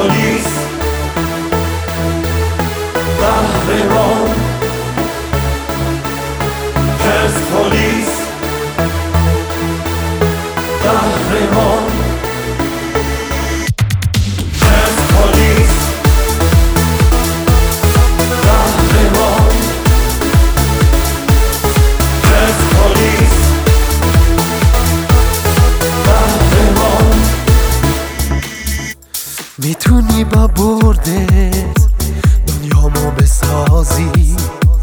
پلیس قهرمان پرسپولیس قهرمان پرسپولیس قهرمان پرسپولیس قهرمان میتونی با برده دنیامو بسازی،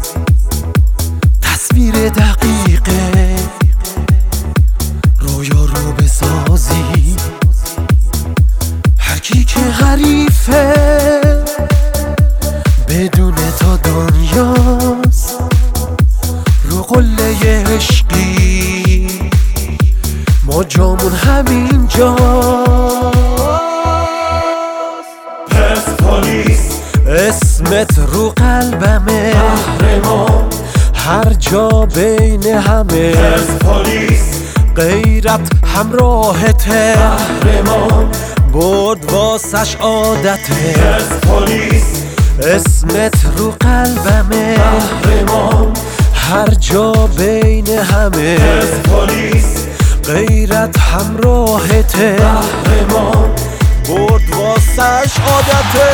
تصویر دقیقه رویا رو بسازی. هرکی که حریفه بدون تا دنیاست، رو قله عشقی ما جامون همین جاست. پرسپولیس اسمت رو قلبمه، قهرمان هر جا بین همه. پرسپولیس غیرت همراهته، قهرمان برد واسش عادته. پرسپولیس اسمت رو قلبمه، قهرمان هر جا بین همه. پرسپولیس غیرت همراهته، قهرمان برد واسش عادته.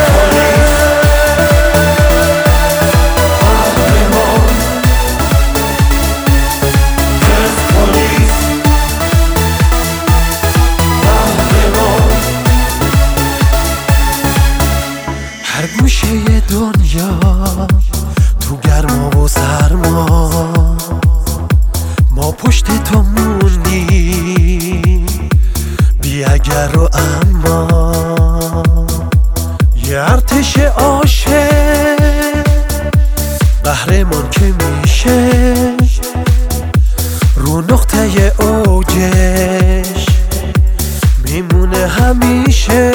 هر گوشه دنیا تو گرما و سرما، ما پشت تو موندیم بی اگر و اما. یه ارتش عاشق قهرمان که میشه، رو نقطه اوجش میمونه همیشه.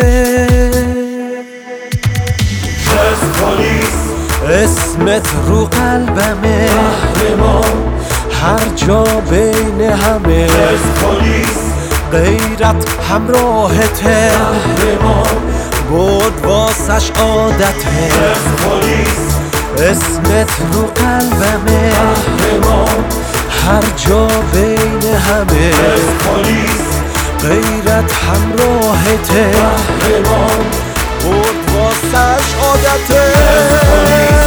پرسپولیس اسمت رو قلبمه، قهرمان هر جا بین همه. پرسپولیس غیرت همراهته، قهرمان برد واسش عادته. پرسپولیس اسمت رو قلبمه، قهرمان هر جا بین همه. پرسپولیس غیرت همراهته، قهرمان برد واسش عادته.